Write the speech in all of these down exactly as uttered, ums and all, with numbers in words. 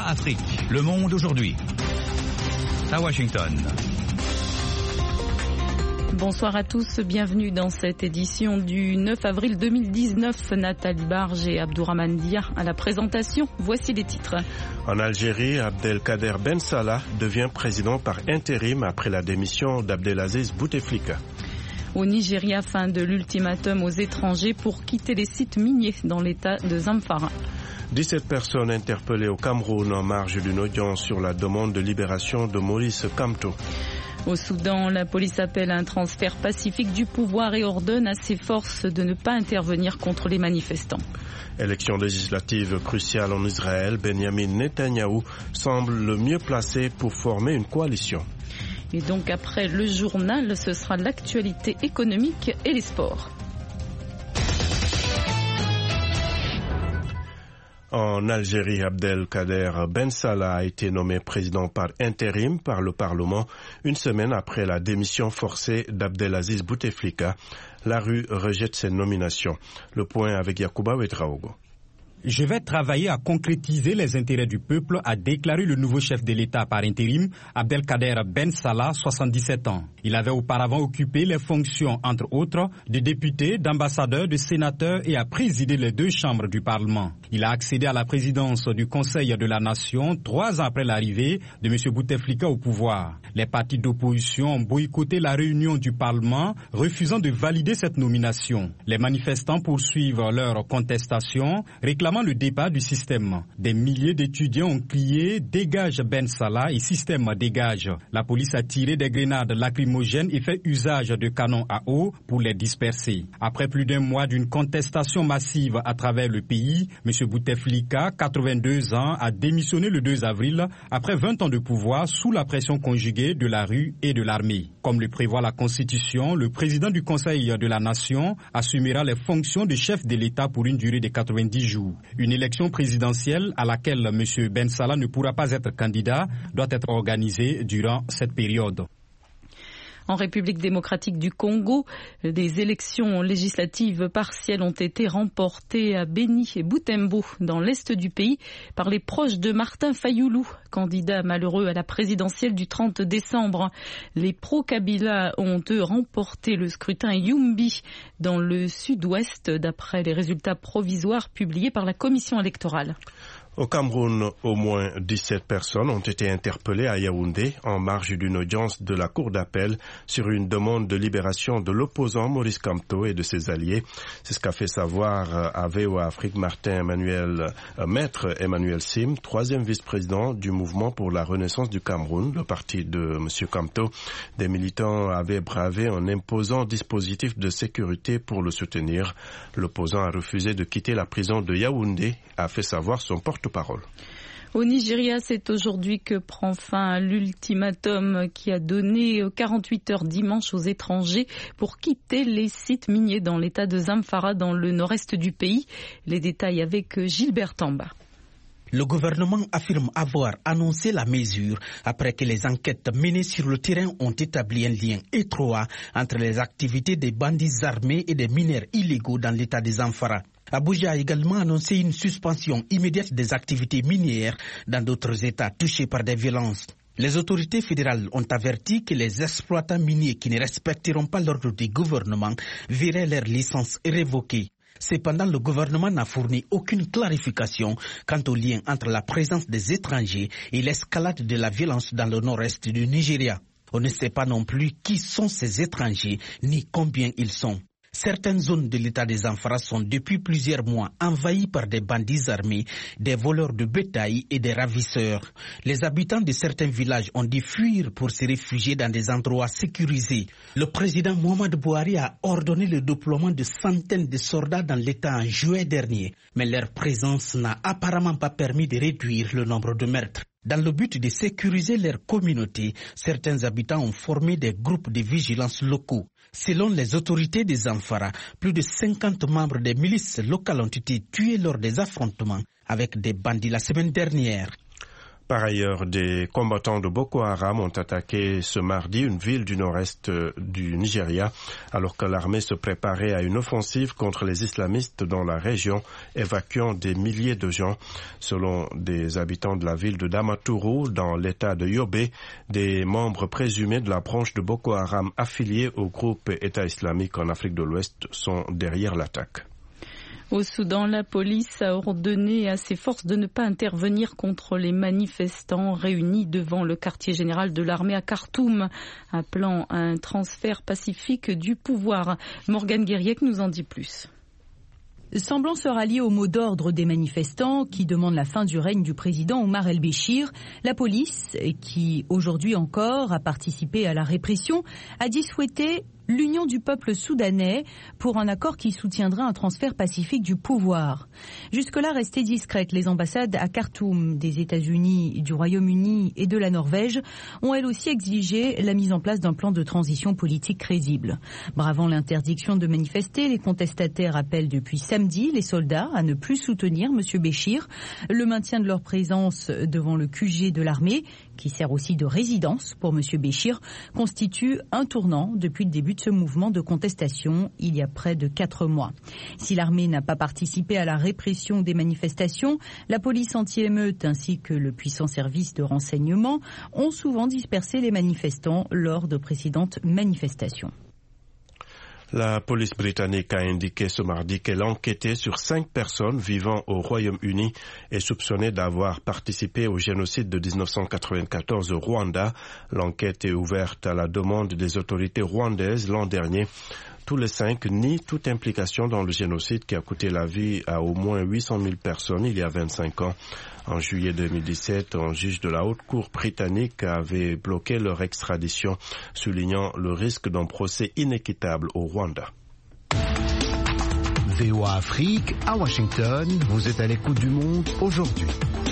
Afrique. Le monde aujourd'hui. À Washington. Bonsoir à tous, bienvenue dans cette édition du neuf avril deux mille dix-neuf. Nathalie Barge et Abdourahmane Dia à la présentation. Voici les titres. En Algérie, Abdelkader Ben Salah devient président par intérim après la démission d'Abdelaziz Bouteflika. Au Nigeria, fin de l'ultimatum aux étrangers pour quitter les sites miniers dans l'état de Zamfara. dix-sept personnes interpellées au Cameroun en marge d'une audience sur la demande de libération de Maurice Kamto. Au Soudan, la police appelle à un transfert pacifique du pouvoir et ordonne à ses forces de ne pas intervenir contre les manifestants. Élection législative cruciale en Israël, Benjamin Netanyahou semble le mieux placé pour former une coalition. Et donc après le journal, ce sera l'actualité économique et les sports. En Algérie, Abdelkader Ben Salah a été nommé président par intérim par le Parlement une semaine après la démission forcée d'Abdelaziz Bouteflika. La rue rejette cette nomination. Le point avec Yacouba Ouedraogo. Je vais travailler à concrétiser les intérêts du peuple, a déclaré le nouveau chef de l'État par intérim, Abdelkader Ben Salah, soixante-dix-sept ans. Il avait auparavant occupé les fonctions, entre autres, de député, d'ambassadeur, de sénateur et a présidé les deux chambres du Parlement. Il a accédé à la présidence du Conseil de la Nation trois ans après l'arrivée de M. Bouteflika au pouvoir. Les partis d'opposition ont boycotté la réunion du Parlement, refusant de valider cette nomination. Les manifestants poursuivent leur contestation, réclamant le départ du système. Des milliers d'étudiants ont crié « Dégage Ben Salah » et « Système dégage ». La police a tiré des grenades lacrymogènes et fait usage de canons à eau pour les disperser. Après plus d'un mois d'une contestation massive à travers le pays, M. Bouteflika, quatre-vingt-deux ans, a démissionné le deux avril après vingt ans de pouvoir sous la pression conjuguée de la rue et de l'armée. Comme le prévoit la Constitution, le président du Conseil de la Nation assumera les fonctions de chef de l'État pour une durée de quatre-vingt-dix jours. Une élection présidentielle à laquelle M. Ben Salah ne pourra pas être candidat doit être organisée durant cette période. En République démocratique du Congo, des élections législatives partielles ont été remportées à Beni et Butembo, dans l'est du pays, par les proches de Martin Fayoulou, candidat malheureux à la présidentielle du trente décembre. Les pro-Kabila ont eux remporté le scrutin Yumbi dans le sud-ouest, d'après les résultats provisoires publiés par la commission électorale. Au Cameroun, au moins dix-sept personnes ont été interpellées à Yaoundé en marge d'une audience de la Cour d'appel sur une demande de libération de l'opposant Maurice Kamto et de ses alliés. C'est ce qu'a fait savoir à V O A Afrique Martin Emmanuel, euh, Maître Emmanuel Sim, troisième vice-président du mouvement pour la renaissance du Cameroun, le parti de M. Kamto. Des militants avaient bravé un imposant dispositif de sécurité pour le soutenir. L'opposant a refusé de quitter la prison de Yaoundé, a fait savoir son porte-parole. Au Nigeria, c'est aujourd'hui que prend fin l'ultimatum qui a donné quarante-huit heures dimanche aux étrangers pour quitter les sites miniers dans l'état de Zamfara, dans le nord-est du pays. Les détails avec Gilbert Tamba. Le gouvernement affirme avoir annoncé la mesure après que les enquêtes menées sur le terrain ont établi un lien étroit entre les activités des bandits armés et des mineurs illégaux dans l'état de Zamfara. Abuja a également annoncé une suspension immédiate des activités minières dans d'autres États touchés par des violences. Les autorités fédérales ont averti que les exploitants miniers qui ne respecteront pas l'ordre du gouvernement verraient leur licence révoquée. Cependant, le gouvernement n'a fourni aucune clarification quant au lien entre la présence des étrangers et l'escalade de la violence dans le nord-est du Nigeria. On ne sait pas non plus qui sont ces étrangers ni combien ils sont. Certaines zones de l'état des Zamfara sont depuis plusieurs mois envahies par des bandits armés, des voleurs de bétail et des ravisseurs. Les habitants de certains villages ont dû fuir pour se réfugier dans des endroits sécurisés. Le président Mohamed Bouhari a ordonné le déploiement de centaines de soldats dans l'état en juillet dernier, mais leur présence n'a apparemment pas permis de réduire le nombre de meurtres. Dans le but de sécuriser leur communauté, certains habitants ont formé des groupes de vigilance locaux. Selon les autorités des Zamfara, plus de cinquante membres des milices locales ont été tués lors des affrontements avec des bandits la semaine dernière. Par ailleurs, des combattants de Boko Haram ont attaqué ce mardi une ville du nord-est du Nigeria, alors que l'armée se préparait à une offensive contre les islamistes dans la région, évacuant des milliers de gens. Selon des habitants de la ville de Damaturu, dans l'état de Yobe, des membres présumés de la branche de Boko Haram affiliés au groupe État islamique en Afrique de l'Ouest sont derrière l'attaque. Au Soudan, la police a ordonné à ses forces de ne pas intervenir contre les manifestants réunis devant le quartier général de l'armée à Khartoum, appelant à un transfert pacifique du pouvoir. Morgane Guériec nous en dit plus. Semblant se rallier au mot d'ordre des manifestants qui demandent la fin du règne du président Omar el-Béchir, la police, qui aujourd'hui encore a participé à la répression, a dit souhaiter l'union du peuple soudanais pour un accord qui soutiendra un transfert pacifique du pouvoir. Jusque-là, restées discrètes, les ambassades à Khartoum des États-Unis, du Royaume-Uni et de la Norvège ont elles aussi exigé la mise en place d'un plan de transition politique crédible. Bravant l'interdiction de manifester, les contestataires appellent depuis samedi les soldats à ne plus soutenir M. Béchir. Le maintien de leur présence devant le Q G de l'armée, qui sert aussi de résidence pour M. Béchir, constitue un tournant depuis le début de ce mouvement de contestation il y a près de quatre mois. Si l'armée n'a pas participé à la répression des manifestations, la police anti-émeute ainsi que le puissant service de renseignement ont souvent dispersé les manifestants lors de précédentes manifestations. La police britannique a indiqué ce mardi qu'elle enquêtait sur cinq personnes vivant au Royaume-Uni et soupçonnées d'avoir participé au génocide de dix-neuf cent quatre-vingt-quatorze au Rwanda. L'enquête est ouverte à la demande des autorités rwandaises l'an dernier. Tous les cinq nient toute implication dans le génocide qui a coûté la vie à au moins huit cent mille personnes il y a vingt-cinq ans. En juillet deux mille dix-sept, un juge de la Haute Cour britannique avait bloqué leur extradition, soulignant le risque d'un procès inéquitable au Rwanda. V O A Afrique, à Washington, vous êtes à l'écoute du monde aujourd'hui.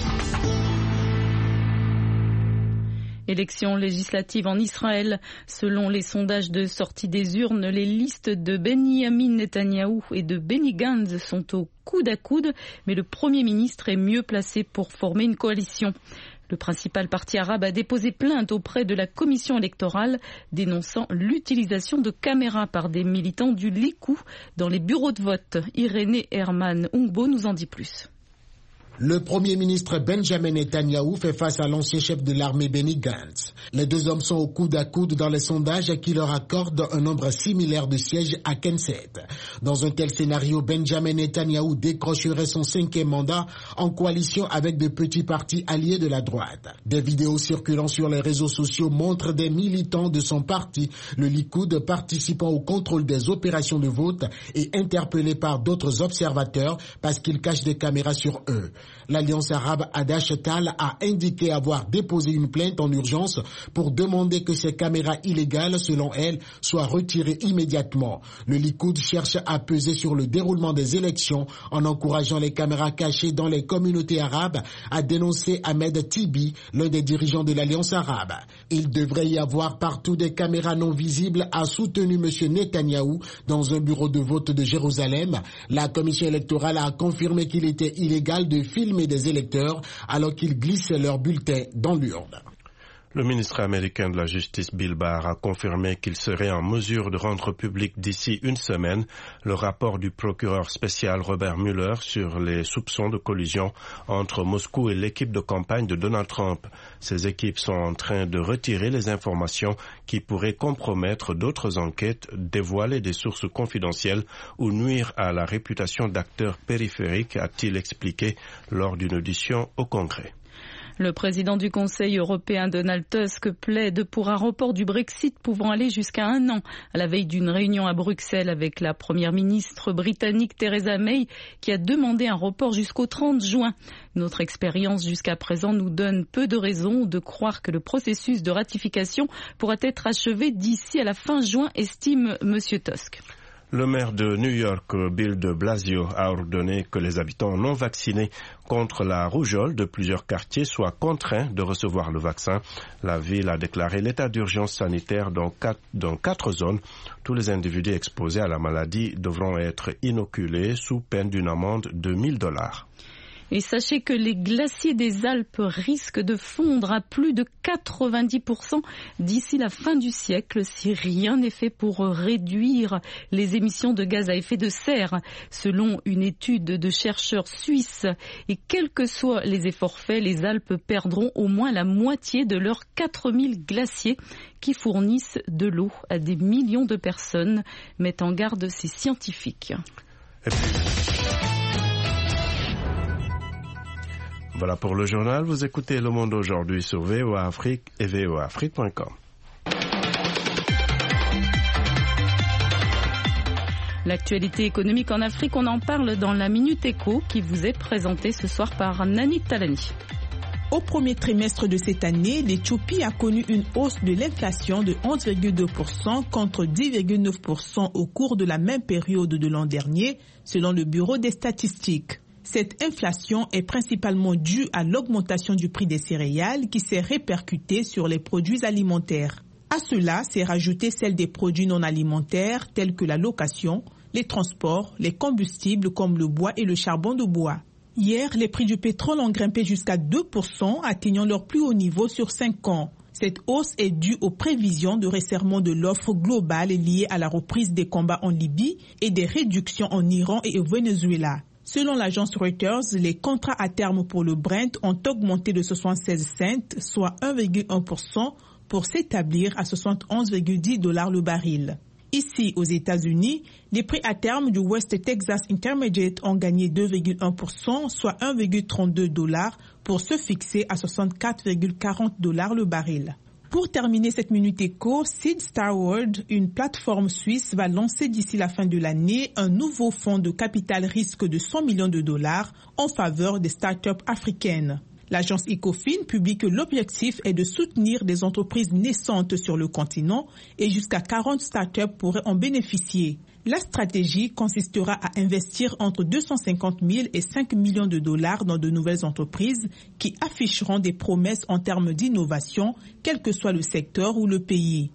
Élections législatives en Israël. Selon les sondages de sortie des urnes, les listes de Benyamin Netanyahou et de Benny Gantz sont au coude à coude, mais le Premier ministre est mieux placé pour former une coalition. Le principal parti arabe a déposé plainte auprès de la commission électorale, dénonçant l'utilisation de caméras par des militants du Likud dans les bureaux de vote. Irénée Herman Ungbo nous en dit plus. Le Premier ministre Benjamin Netanyahou fait face à l'ancien chef de l'armée Benny Gantz. Les deux hommes sont au coude à coude dans les sondages qui leur accordent un nombre similaire de sièges à Knesset. Dans un tel scénario, Benjamin Netanyahou décrocherait son cinquième mandat en coalition avec de petits partis alliés de la droite. Des vidéos circulant sur les réseaux sociaux montrent des militants de son parti, le Likud, participant au contrôle des opérations de vote et interpellés par d'autres observateurs parce qu'ils cachent des caméras sur eux. L'Alliance arabe Adash Tal a indiqué avoir déposé une plainte en urgence pour demander que ces caméras illégales, selon elle, soient retirées immédiatement. Le Likoud cherche à peser sur le déroulement des élections en encourageant les caméras cachées dans les communautés arabes, a dénoncé Ahmed Tibi, l'un des dirigeants de l'Alliance arabe. Il devrait y avoir partout des caméras non visibles, a soutenu M. Netanyahou dans un bureau de vote de Jérusalem. La commission électorale a confirmé qu'il était illégal de filmer des électeurs alors qu'ils glissaient leurs bulletins dans l'urne. Le ministre américain de la Justice Bill Barr a confirmé qu'il serait en mesure de rendre public d'ici une semaine le rapport du procureur spécial Robert Mueller sur les soupçons de collusion entre Moscou et l'équipe de campagne de Donald Trump. Ces équipes sont en train de retirer les informations qui pourraient compromettre d'autres enquêtes, dévoiler des sources confidentielles ou nuire à la réputation d'acteurs périphériques, a-t-il expliqué lors d'une audition au Congrès. Le président du Conseil européen Donald Tusk plaide pour un report du Brexit pouvant aller jusqu'à un an, à la veille d'une réunion à Bruxelles avec la première ministre britannique Theresa May qui a demandé un report jusqu'au trente juin. Notre expérience jusqu'à présent nous donne peu de raisons de croire que le processus de ratification pourra être achevé d'ici à la fin juin, estime M. Tusk. Le maire de New York, Bill de Blasio, a ordonné que les habitants non vaccinés contre la rougeole de plusieurs quartiers soient contraints de recevoir le vaccin. La ville a déclaré l'état d'urgence sanitaire dans quatre, dans quatre zones. Tous les individus exposés à la maladie devront être inoculés sous peine d'une amende de mille dollars. Et sachez que les glaciers des Alpes risquent de fondre à plus de quatre-vingt-dix pour cent d'ici la fin du siècle si rien n'est fait pour réduire les émissions de gaz à effet de serre, selon une étude de chercheurs suisses. Et quels que soient les efforts faits, les Alpes perdront au moins la moitié de leurs quatre mille glaciers qui fournissent de l'eau à des millions de personnes, mettent en garde ces scientifiques. Voilà pour le journal. Vous écoutez Le Monde aujourd'hui sur V O A Afrique et V O A Afrique point com. L'actualité économique en Afrique, on en parle dans la Minute Éco qui vous est présentée ce soir par Nani Talani. Au premier trimestre de cette année, l'Éthiopie a connu une hausse de l'inflation de onze virgule deux pour cent contre dix virgule neuf pour cent au cours de la même période de l'an dernier, selon le Bureau des statistiques. Cette inflation est principalement due à l'augmentation du prix des céréales qui s'est répercutée sur les produits alimentaires. À cela s'est rajoutée celle des produits non alimentaires tels que la location, les transports, les combustibles comme le bois et le charbon de bois. Hier, les prix du pétrole ont grimpé jusqu'à deux pour cent, atteignant leur plus haut niveau sur cinq ans. Cette hausse est due aux prévisions de resserrement de l'offre globale liée à la reprise des combats en Libye et des réductions en Iran et au Venezuela. Selon l'agence Reuters, les contrats à terme pour le Brent ont augmenté de soixante-seize cents, soit un virgule un pour cent, pour s'établir à soixante et onze virgule dix dollars le baril. Ici, aux États-Unis, les prix à terme du West Texas Intermediate ont gagné deux virgule un pour cent, soit un virgule trente-deux dollars, pour se fixer à soixante-quatre virgule quarante dollars le baril. Pour terminer cette Minute Éco, Seed Starward, une plateforme suisse, va lancer d'ici la fin de l'année un nouveau fonds de capital risque de cent millions de dollars en faveur des startups africaines. L'agence Ecofin publie que l'objectif est de soutenir des entreprises naissantes sur le continent et jusqu'à quarante startups pourraient en bénéficier. La stratégie consistera à investir entre deux cent cinquante mille et cinq millions de dollars dans de nouvelles entreprises qui afficheront des promesses en termes d'innovation, quel que soit le secteur ou le pays.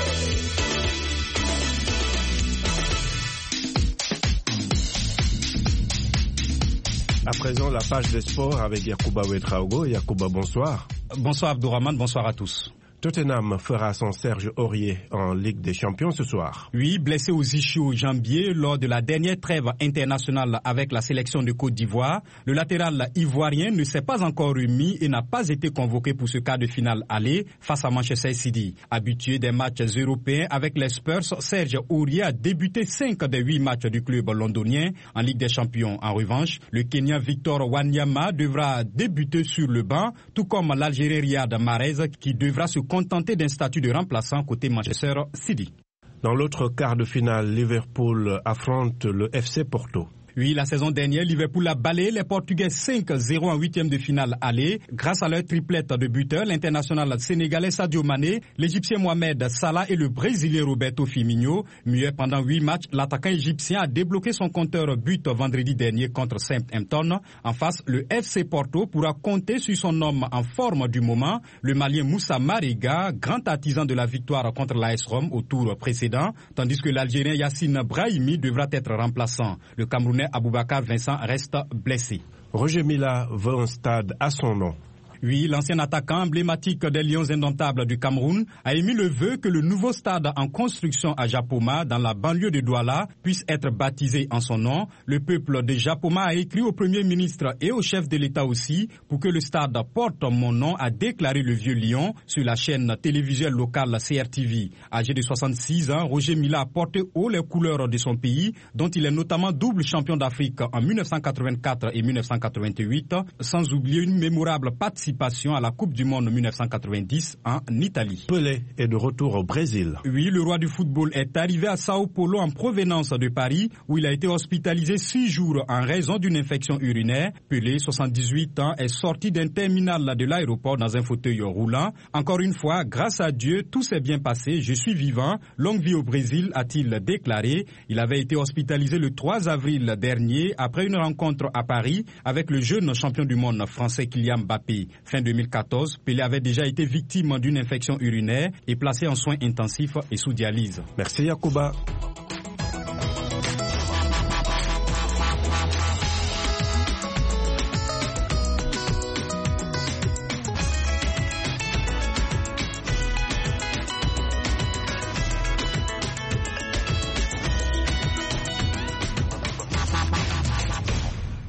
À présent, la page des sports avec Yacouba Ouedraogo. Yacouba, bonsoir. Bonsoir Abdourahmane, bonsoir à tous. Tottenham fera son Serge Aurier en Ligue des Champions ce soir. Oui, blessé aux ischio-jambiers lors de la dernière trêve internationale avec la sélection de Côte d'Ivoire, le latéral ivoirien ne s'est pas encore remis et n'a pas été convoqué pour ce quart de finale aller face à Manchester City. Habitué des matchs européens avec les Spurs, Serge Aurier a débuté cinq des huit matchs du club londonien en Ligue des Champions. En revanche, le Kenyan Victor Wanyama devra débuter sur le banc, tout comme l'Algérien Riyad Mahrez qui devra se contenté d'un statut de remplaçant côté Manchester City. Dans l'autre quart de finale, Liverpool affronte le F C Porto. Oui, la saison dernière, Liverpool a balayé les Portugais cinq à zéro en huitième de finale aller. Grâce à leur triplette de buteurs, l'international sénégalais Sadio Mané, l'Égyptien Mohamed Salah et le Brésilien Roberto Firmino. Muet pendant huit matchs, l'attaquant égyptien a débloqué son compteur but vendredi dernier contre Southampton. En face, le F C Porto pourra compter sur son homme en forme du moment, le Malien Moussa Mariga, grand artisan de la victoire contre l'A S Rome au tour précédent, tandis que l'Algérien Yassine Brahimi devra être remplaçant. Le Camerounais Aboubacar Vincent reste blessé. Roger Mila veut un stade à son nom. Oui, l'ancien attaquant emblématique des Lions indomptables du Cameroun a émis le vœu que le nouveau stade en construction à Japoma, dans la banlieue de Douala, puisse être baptisé en son nom. Le peuple de Japoma a écrit au Premier ministre et au chef de l'État aussi pour que le stade porte mon nom, a déclaré le vieux Lion sur la chaîne télévisuelle locale C R T V. Âgé de soixante-six ans, Roger Mila a porté haut les couleurs de son pays, dont il est notamment double champion d'Afrique en mille neuf cent quatre-vingt-quatre et mille neuf cent quatre-vingt-huit, sans oublier une mémorable participation à la Coupe du Monde mille neuf cent quatre-vingt-dix en Italie. Pelé est de retour au Brésil. Oui, le roi du football est arrivé à Sao Paulo en provenance de Paris, où il a été hospitalisé six jours en raison d'une infection urinaire. Pelé, soixante-dix-huit ans, est sorti d'un terminal de l'aéroport dans un fauteuil roulant. Encore une fois, grâce à Dieu, tout s'est bien passé. Je suis vivant. Longue vie au Brésil, a-t-il déclaré. Il avait été hospitalisé le trois avril dernier après une rencontre à Paris avec le jeune champion du monde français Kylian Mbappé. Fin deux mille quatorze, Pelé avait déjà été victime d'une infection urinaire et placé en soins intensifs et sous dialyse. Merci Yacouba.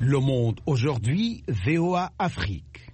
Le Monde aujourd'hui, V O A Afrique.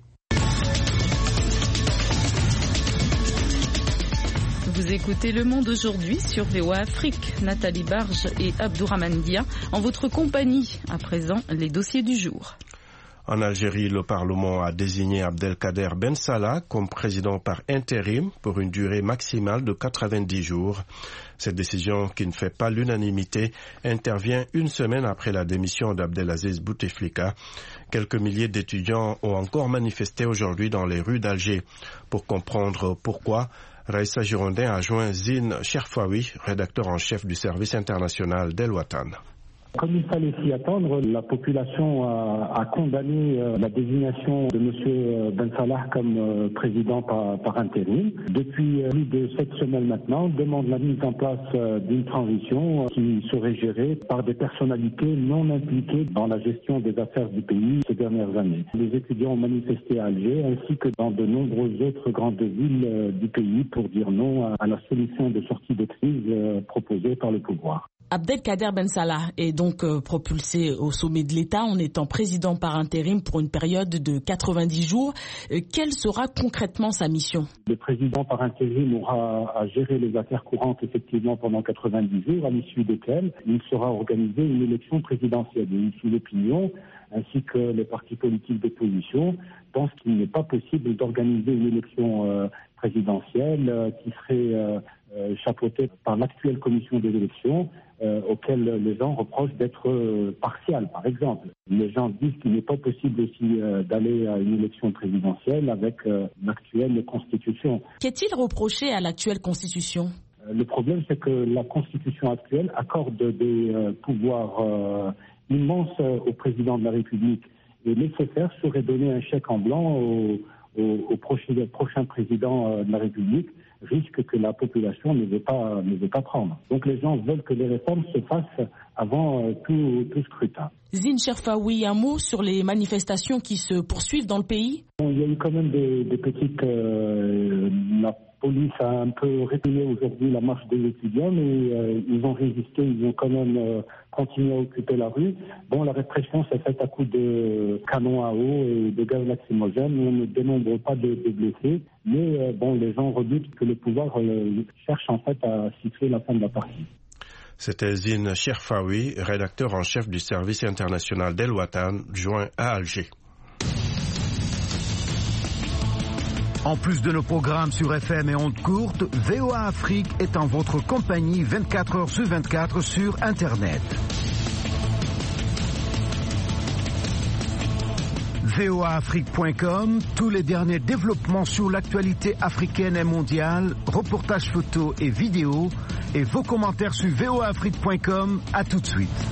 Vous écoutez Le Monde aujourd'hui sur V O A Afrique. Nathalie Barge et Abdourahmane Dia en votre compagnie. À présent, les dossiers du jour. En Algérie, le Parlement a désigné Abdelkader Ben Salah comme président par intérim pour une durée maximale de quatre-vingt-dix jours. Cette décision, qui ne fait pas l'unanimité, intervient une semaine après la démission d'Abdelaziz Bouteflika. Quelques milliers d'étudiants ont encore manifesté aujourd'hui dans les rues d'Alger. Pour comprendre pourquoi, Raïssa Girondin a joint Zine Cherfaoui, rédacteur en chef du service international d'El Watan. Comme il fallait s'y attendre, la population a, a condamné euh, la désignation de M. Ben Salah comme euh, président par, par intérim. Depuis euh, plus de sept semaines maintenant, demande la mise en place euh, d'une transition euh, qui serait gérée par des personnalités non impliquées dans la gestion des affaires du pays ces dernières années. Les étudiants ont manifesté à Alger ainsi que dans de nombreuses autres grandes villes euh, du pays pour dire non à, à la solution de sortie de crise euh, proposée par le pouvoir. Abdelkader Ben Salah est donc euh, propulsé au sommet de l'État en étant président par intérim pour une période de quatre-vingt-dix jours. Euh, quelle sera concrètement sa mission ? Le président par intérim aura à gérer les affaires courantes effectivement pendant quatre-vingt-dix jours, à l'issue desquelles il sera organisé une élection présidentielle. Et ici l'opinion, ainsi que les partis politiques d'opposition, pensent qu'il n'est pas possible d'organiser une élection euh, présidentielle euh, qui serait euh, euh, chapeautée par l'actuelle commission des élections, Euh, auxquels les gens reprochent d'être euh, partial, par exemple. Les gens disent qu'il n'est pas possible aussi euh, d'aller à une élection présidentielle avec euh, l'actuelle constitution. Qu'est-il reproché à l'actuelle constitution ? euh, Le problème, c'est que la constitution actuelle accorde des euh, pouvoirs euh, immenses euh, au président de la République. Et nécessaire serait donner un chèque en blanc au, au, au prochain, prochain président euh, de la République, risque que la population ne veut pas ne veut pas prendre. Donc les gens veulent que les réformes se fassent avant euh, tout, tout scrutin. Zine Cherfaoui, un mot sur les manifestations qui se poursuivent dans le pays ? Bon, il y a eu quand même des, des petites... Euh, la police a un peu réprimé aujourd'hui la marche des étudiants, mais euh, ils ont résisté, ils ont quand même euh, continué à occuper la rue. Bon, la répression s'est faite à coups de canons à eau et de gaz lacrymogène. On ne dénombre pas de, de blessés, mais euh, bon, les gens redoutent que le pouvoir euh, cherche en fait à siffler la fin de la partie. C'était Zine Cherfaoui, rédacteur en chef du service international d'El Watan, joint à Alger. En plus de nos programmes sur F M et ondes courtes, V O A Afrique est en votre compagnie vingt-quatre heures sur vingt-quatre sur Internet. V O A Afrique point com, tous les derniers développements sur l'actualité africaine et mondiale, reportages photos et vidéos, et vos commentaires sur V O A Afrique point com. À tout de suite.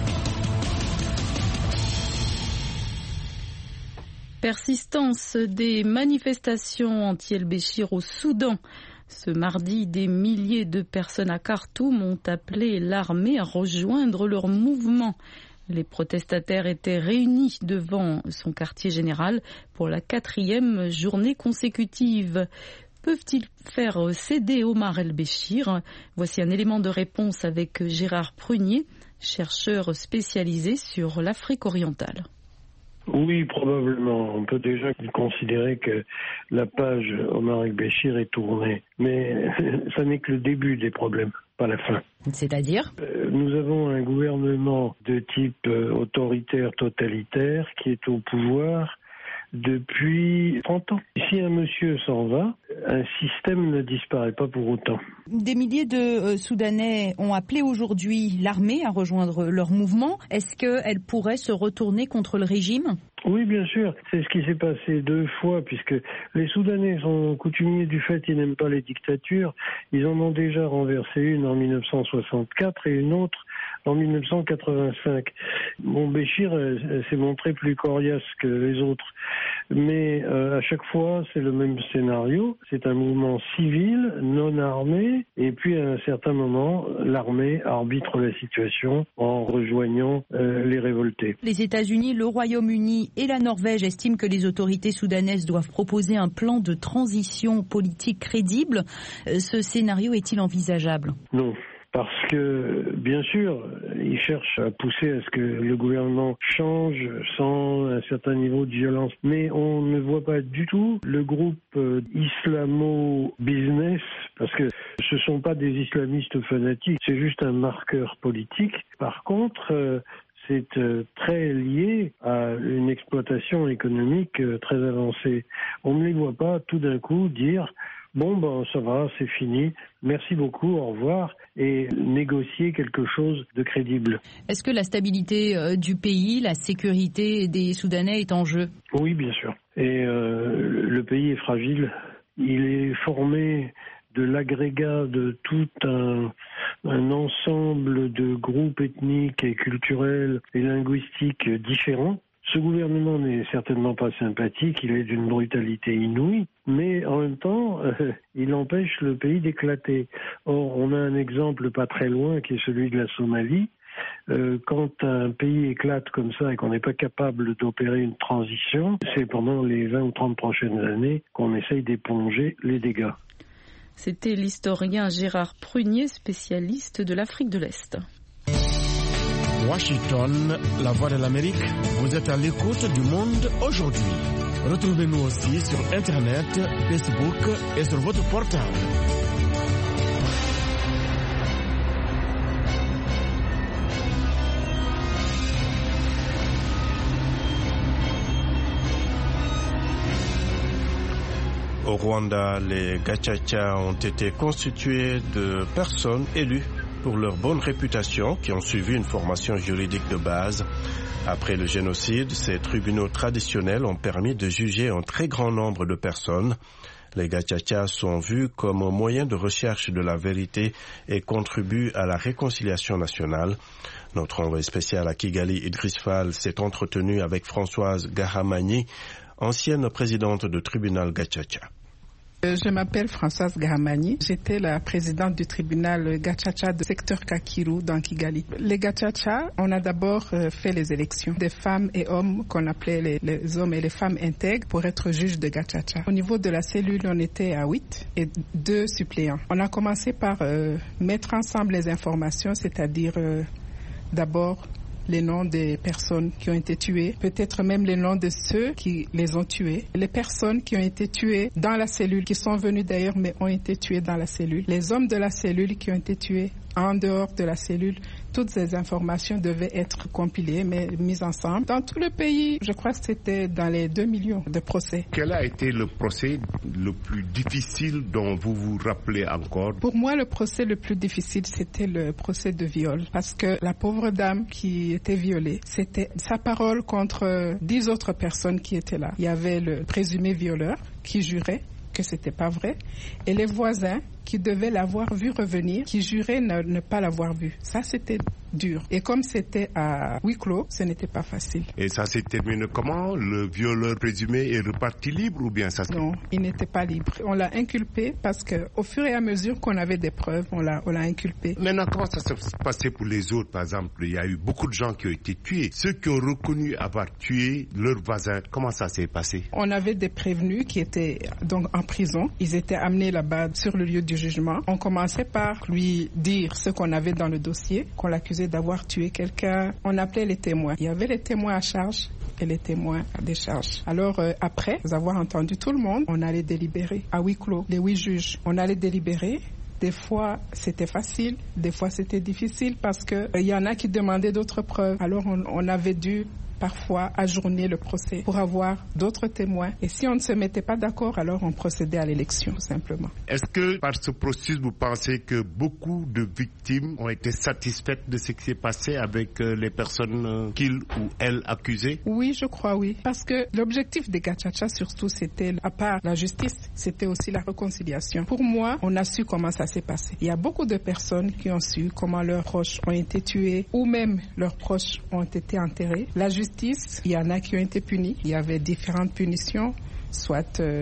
Persistance des manifestations anti-El-Béchir au Soudan. Ce mardi, des milliers de personnes à Khartoum ont appelé l'armée à rejoindre leur mouvement. Les protestataires étaient réunis devant son quartier général pour la quatrième journée consécutive. Peuvent-ils faire céder Omar El-Béchir ? Voici un élément de réponse avec Gérard Prunier, chercheur spécialisé sur l'Afrique orientale. Oui, probablement. On peut déjà considérer que la page Omar El-Béchir est tournée. Mais ça n'est que le début des problèmes, pas la fin. C'est-à-dire ? euh, Nous avons un gouvernement de type euh, autoritaire, totalitaire, qui est au pouvoir depuis trente ans. Si un monsieur s'en va, un système ne disparaît pas pour autant. Des milliers de euh, Soudanais ont appelé aujourd'hui l'armée à rejoindre leur mouvement. Est-ce qu'elle pourrait se retourner contre le régime ? Oui, bien sûr. C'est ce qui s'est passé deux fois, puisque les Soudanais sont coutumiers du fait qu'ils n'aiment pas les dictatures. Ils en ont déjà renversé une en mille neuf cent soixante-quatre et une autre en mille neuf cent quatre-vingt-cinq. Bon, Béchir euh, s'est montré plus coriace que les autres. Mais euh, à chaque fois, c'est le même scénario. C'est un mouvement civil, non armé, et puis à un certain moment, l'armée arbitre la situation en rejoignant euh, les révoltés. Les États-Unis, le Royaume-Uni et la Norvège estiment que les autorités soudanaises doivent proposer un plan de transition politique crédible. Ce scénario est-il envisageable ? Non. parce que, bien sûr, ils cherchent à pousser à ce que le gouvernement change sans un certain niveau de violence. Mais on ne voit pas du tout le groupe euh, islamo-business, parce que ce ne sont pas des islamistes fanatiques, c'est juste un marqueur politique. Par contre, euh, c'est euh, très lié à une exploitation économique euh, très avancée. On ne les voit pas tout d'un coup dire « bon, ben ça va, c'est fini, merci beaucoup, au revoir » et négocier quelque chose de crédible. Est-ce que la stabilité euh, du pays, la sécurité des Soudanais est en jeu ? Oui, bien sûr. Et euh, le pays est fragile. Il est formé de l'agrégat de tout un, un ensemble de groupes ethniques et culturels et linguistiques différents. Ce gouvernement n'est certainement pas sympathique, il est d'une brutalité inouïe, mais en même temps, euh, il empêche le pays d'éclater. Or, on a un exemple pas très loin qui est celui de la Somalie. Euh, quand un pays éclate comme ça et qu'on n'est pas capable d'opérer une transition, c'est pendant les vingt ou trente prochaines années qu'on essaye d'éponger les dégâts. C'était l'historien Gérard Prunier, spécialiste de l'Afrique de l'Est. Washington, la voix de l'Amérique, vous êtes à l'écoute du monde aujourd'hui. Retrouvez-nous aussi sur Internet, Facebook et sur votre portable. Au Rwanda, les Gacaca ont été constitués de personnes élues pour leur bonne réputation qui ont suivi une formation juridique de base. Après le génocide, ces tribunaux traditionnels ont permis de juger un très grand nombre de personnes. Les Gacaca sont vus comme un moyen de recherche de la vérité et contribuent à la réconciliation nationale. Notre envoyé spécial à Kigali, Idriss Fall, s'est entretenu avec Françoise Gahamanyi, ancienne présidente du tribunal Gacaca. Je m'appelle Françoise Gahamanyi. J'étais la présidente du tribunal Gacaca de secteur Kakiru dans Kigali. Les Gacaca, on a d'abord fait les élections des femmes et hommes qu'on appelait les, les hommes et les femmes intègres pour être juges de Gacaca. Au niveau de la cellule, on était à huit et deux suppléants. On a commencé par euh, mettre ensemble les informations, c'est-à-dire euh, d'abord les noms des personnes qui ont été tuées, peut-être même les noms de ceux qui les ont tués, les personnes qui ont été tuées dans la cellule, qui sont venues d'ailleurs mais ont été tuées dans la cellule, les hommes de la cellule qui ont été tués en dehors de la cellule. Toutes ces informations devaient être compilées, mais mises ensemble. Dans tout le pays, je crois que c'était dans les deux millions de procès. Quel a été le procès le plus difficile dont vous vous rappelez encore? Pour moi, le procès le plus difficile, c'était le procès de viol. Parce que la pauvre dame qui était violée, c'était sa parole contre dix autres personnes qui étaient là. Il y avait le présumé violeur qui jurait que c'était pas vrai, et les voisins qui devaient l'avoir vu revenir, qui juraient ne, ne pas l'avoir vu. Ça, c'était dur. Et comme c'était à huis clos, ce n'était pas facile. Et ça s'est terminé comment? Le violeur présumé est reparti libre ou bien ça? Non, il n'était pas libre. On l'a inculpé parce qu'au fur et à mesure qu'on avait des preuves, on l'a, on l'a inculpé. Maintenant, comment ça s'est passé pour les autres? Par exemple, il y a eu beaucoup de gens qui ont été tués. Ceux qui ont reconnu avoir tué leurs voisins, comment ça s'est passé? On avait des prévenus qui étaient donc en prison. Ils étaient amenés là-bas sur le lieu du jugement. On commençait par lui dire ce qu'on avait dans le dossier, qu'on l'accusait d'avoir tué quelqu'un. On appelait les témoins. Il y avait les témoins à charge et les témoins à décharge. Alors euh, après avoir entendu tout le monde, on allait délibérer à huis clos, les huit juges. On allait délibérer. Des fois, c'était facile, des fois, c'était difficile parce qu'il euh, y en a qui demandaient d'autres preuves. Alors, on, on avait dû parfois ajourner le procès pour avoir d'autres témoins. Et si on ne se mettait pas d'accord, alors on procédait à l'élection, tout simplement. Est-ce que par ce processus, vous pensez que beaucoup de victimes ont été satisfaites de ce qui s'est passé avec les personnes qu'ils ou elles accusées? Oui, je crois, oui. Parce que l'objectif des Gacaca, surtout, c'était, à part la justice, c'était aussi la réconciliation. Pour moi, on a su comment ça s'est passé. Il y a beaucoup de personnes qui ont su comment leurs proches ont été tués ou même leurs proches ont été enterrés. La justice, il y en a qui ont été punis. Il y avait différentes punitions, soit euh,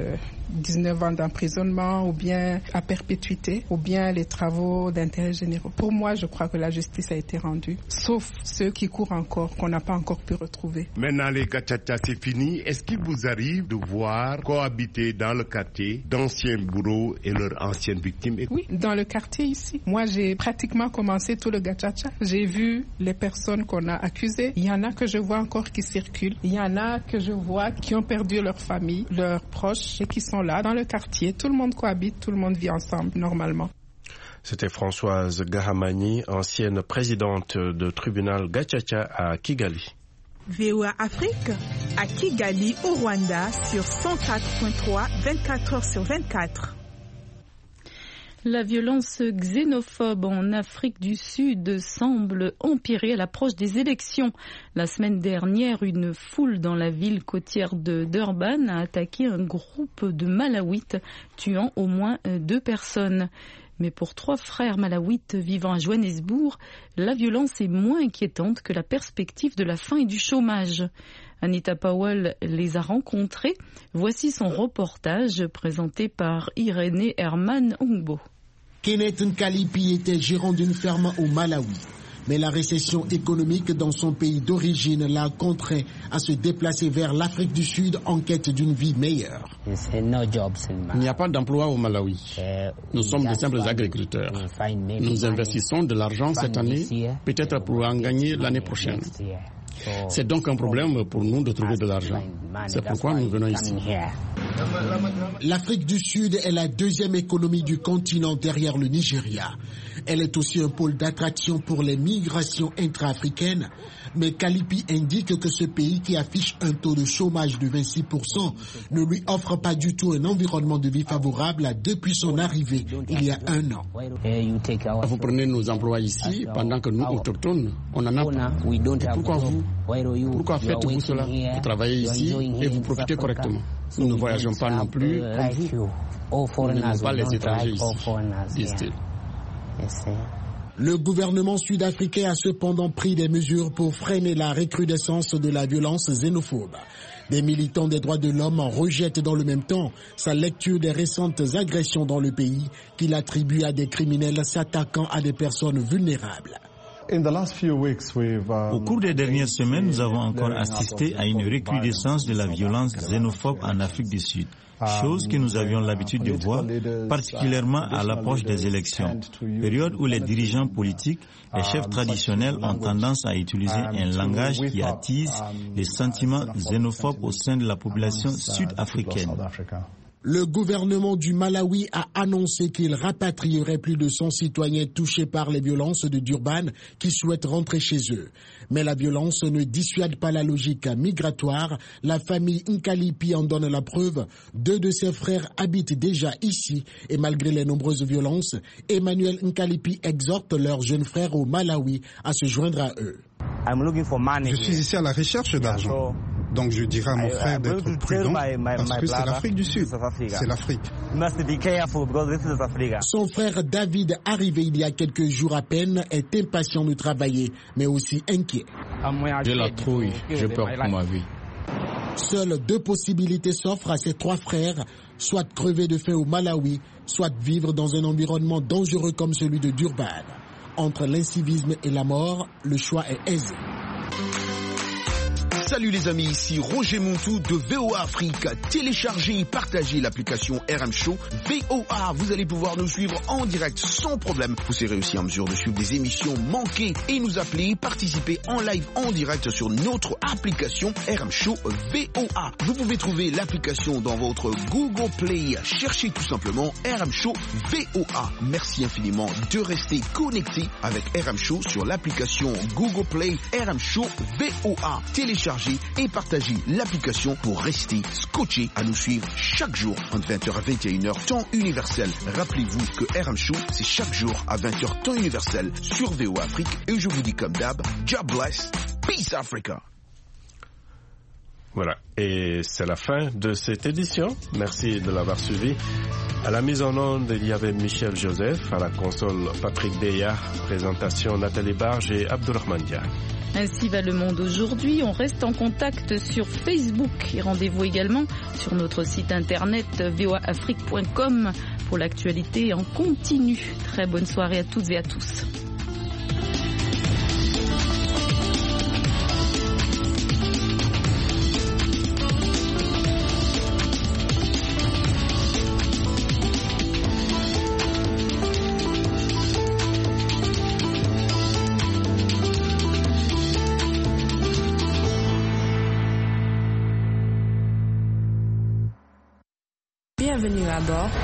dix-neuf ans d'emprisonnement ou bien à perpétuité ou bien les travaux d'intérêt généraux. Pour moi, je crois que la justice a été rendue, sauf ceux qui courent encore, qu'on n'a pas encore pu retrouver. Maintenant, les gachacha, c'est fini. Est-ce qu'il vous arrive de voir cohabiter dans le quartier d'anciens bourreaux et leurs anciennes victimes? Oui, dans le quartier ici. Moi, j'ai pratiquement commencé tout le gachacha. J'ai vu les personnes qu'on a accusées. Il y en a que je vois encore qui circulent. Il y en a que je vois qui ont perdu leur famille, leurs proches et qui sont là dans le quartier. Tout le monde cohabite, tout le monde vit ensemble normalement. C'était Françoise Gahamani, ancienne présidente du tribunal Gachacha à Kigali. V O A Afrique à Kigali au Rwanda sur cent quatre point trois, vingt-quatre heures sur vingt-quatre. La violence xénophobe en Afrique du Sud semble empirer à l'approche des élections. La semaine dernière, une foule dans la ville côtière de Durban a attaqué un groupe de Malawites, tuant au moins deux personnes. Mais pour trois frères malawites vivant à Johannesburg, la violence est moins inquiétante que la perspective de la faim et du chômage. Anita Powell les a rencontrés. Voici son reportage présenté par Irénée Herman Ongbo. Kenneth Nkalipi était gérant d'une ferme au Malawi. Mais la récession économique dans son pays d'origine l'a contraint à se déplacer vers l'Afrique du Sud en quête d'une vie meilleure. Il n'y a pas d'emploi au Malawi. Nous sommes de simples agriculteurs. Nous investissons de l'argent cette année, peut-être pour en gagner l'année prochaine. C'est donc un problème pour nous de trouver de l'argent. C'est pourquoi nous venons ici. L'Afrique du Sud est la deuxième économie du continent derrière le Nigeria. Elle est aussi un pôle d'attraction pour les migrations intra-africaines. Mais Kalipi indique que ce pays, qui affiche un taux de chômage de vingt-six pour cent, ne lui offre pas du tout un environnement de vie favorable depuis son arrivée il y a un an. Vous prenez nos emplois ici pendant que nous, autochtones, on n'en a pas. Pourquoi vous? Pourquoi faites-vous cela? Vous travaillez ici et vous profitez correctement. Nous ne voyageons pas non plus comme vous. Nous n'aimons pas les étrangers ici, disent-ils. Le gouvernement sud-africain a cependant pris des mesures pour freiner la recrudescence de la violence xénophobe. Des militants des droits de l'homme rejettent dans le même temps sa lecture des récentes agressions dans le pays qu'il attribue à des criminels s'attaquant à des personnes vulnérables. Au cours des dernières semaines, nous avons encore assisté à une recrudescence de la violence xénophobe en Afrique du Sud, chose que nous avions l'habitude de voir, particulièrement à l'approche des élections, période où les dirigeants politiques, les chefs traditionnels ont tendance à utiliser un langage qui attise les sentiments xénophobes au sein de la population sud-africaine. Le gouvernement du Malawi a annoncé qu'il rapatrierait plus de cent citoyens touchés par les violences de Durban qui souhaitent rentrer chez eux. Mais la violence ne dissuade pas la logique migratoire. La famille Nkalipi en donne la preuve. Deux de ses frères habitent déjà ici et malgré les nombreuses violences, Emmanuel Nkalipi exhorte leurs jeunes frères au Malawi à se joindre à eux. Je suis ici à la recherche d'argent. Donc je dirais à mon frère d'être prudent parce que c'est l'Afrique du Sud. C'est l'Afrique. Son frère David, arrivé il y a quelques jours à peine, est impatient de travailler, mais aussi inquiet. J'ai la trouille, j'ai peur pour ma vie. Seules deux possibilités s'offrent à ses trois frères, soit crever de faim au Malawi, soit vivre dans un environnement dangereux comme celui de Durban. Entre l'incivisme et la mort, le choix est aisé. Salut les amis, ici Roger Montou de V O A Afrique. Téléchargez et partagez l'application R M Show V O A. Vous allez pouvoir nous suivre en direct sans problème. Vous serez aussi en mesure de suivre des émissions manquées et nous appeler, participer en live en direct sur notre application R M Show V O A. Vous pouvez trouver l'application dans votre Google Play. Cherchez tout simplement R M Show V O A. Merci infiniment de rester connecté avec R M Show sur l'application Google Play R M Show V O A. Téléchargez et partagez l'application pour rester scotché à nous suivre chaque jour entre vingt heures à vingt et une heures temps universel. Rappelez-vous que R M Show c'est chaque jour à vingt heures temps universel sur V O A Afrique et je vous dis comme d'hab, God bless, peace Africa. Voilà, et c'est la fin de cette édition. Merci de l'avoir suivi. À la mise en onde, il y avait Michel Joseph, à la console Patrick Beya, présentation Nathalie Barge et Abdourahmane Dia. Ainsi va le monde aujourd'hui. On reste en contact sur Facebook et rendez-vous également sur notre site internet v o a afrique point com pour l'actualité en continu. Très bonne soirée à toutes et à tous. Bienvenue à bord